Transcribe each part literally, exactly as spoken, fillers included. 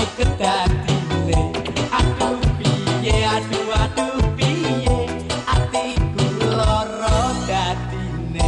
remuk kedadine. Aduh piye, aduh aduh piye, atiku lara dadine.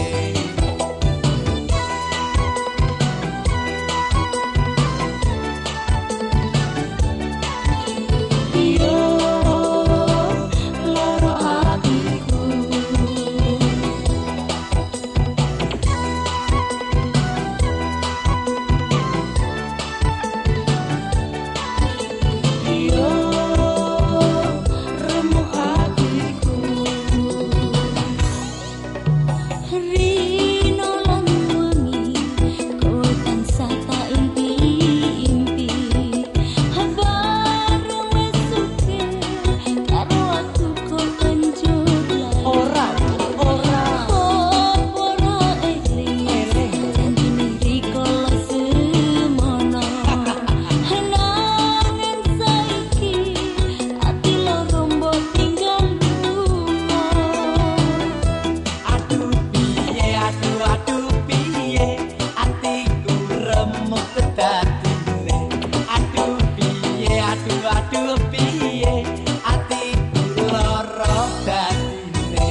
Aduh piye, atiku lara dadine.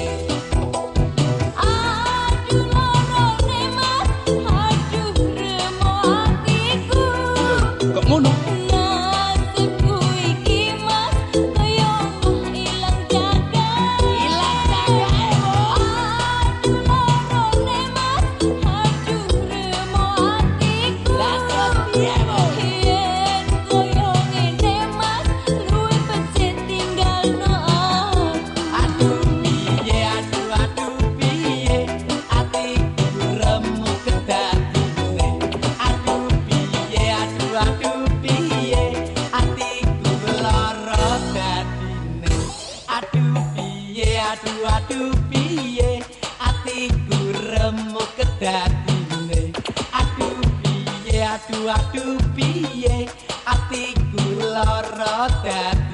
Aduh larane mas, aduh remo atiku. Kok ngono? Nasibku iki mas, kaya ilang jaga. Ilang jagae, Aduh larane mas, aduh remo atiku. Lah terus piye, Bu? Yen koyo ngene mas, luwih becik tinggalno aku. Aduh piye, aduh aduh piye, atiku remuk kedadine. Aduh piye, aduh aduh piye, atiku lara dadine. Aduh piye, aduh aduh piye, atiku remuk kedadine. Aduh piye, aduh aduh piye, atiku lara dadine.